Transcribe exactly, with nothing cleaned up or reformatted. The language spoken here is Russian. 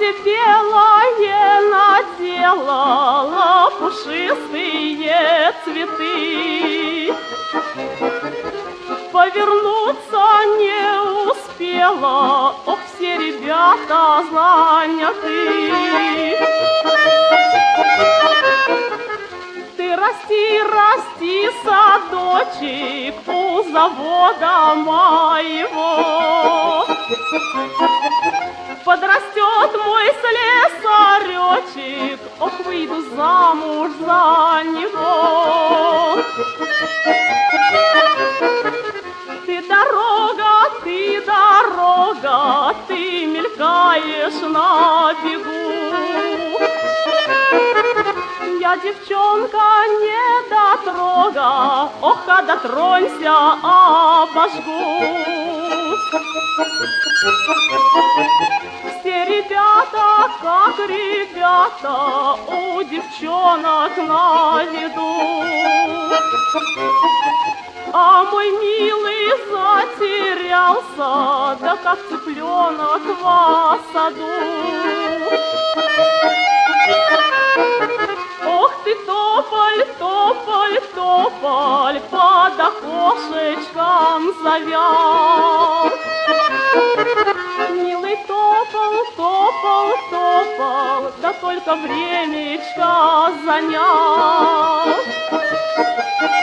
платье белое наделала, пушистые цветы. Повернуться не успела, ох, все ребята заняты. Ты расти, расти, садочек, у завода моего. Подрастет мой слесаречек, ох, выйду замуж за него. Ты дорога, ты дорога, ты мелькаешь на бегу. Я девчонка недотрога, ох, а дотронься, обожгу. Все ребята, как ребята, у девчонок на виду. А мой милый затерялся, да как цыпленок в саду. Ох ты, тополь, тополь, тополь, под окошечком завял. Милый тополь, тополь, тополь, да только времечко занял.